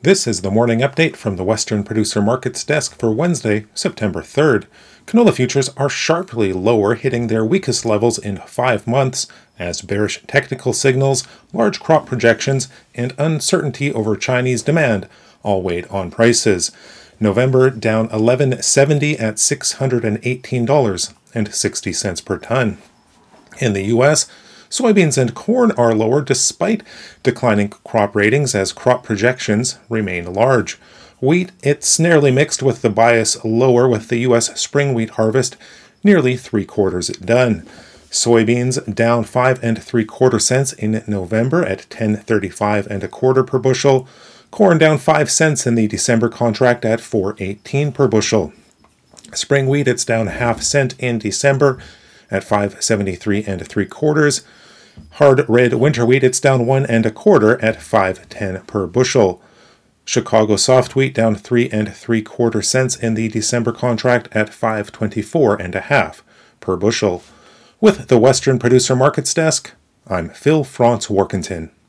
This is the morning update from the Western Producer Markets desk for Wednesday, September 3rd. Canola futures are sharply lower, hitting their weakest levels in 5 months, as bearish technical signals, large crop projections, and uncertainty over Chinese demand all weighed on prices. November down $11.70 at $618.60 per ton. In the U.S., soybeans and corn are lower despite declining crop ratings as crop projections remain large. Wheat, it's nearly mixed with the bias lower with the U.S. spring wheat harvest nearly 3/4 done. Soybeans down 5 3/4 cents in November at $10.35 1/4 per bushel. Corn down 5 cents in the December contract at $4.18 per bushel. Spring wheat, it's down ½ cent in December at $5.73 3/4. Hard red winter wheat, it's down 1 1/4 at $5.10 per bushel. Chicago soft wheat down 3 3/4 cents in the December contract at $5.24 1/2 per bushel. With the Western Producer Markets desk, I'm Phil Franz Warkentin.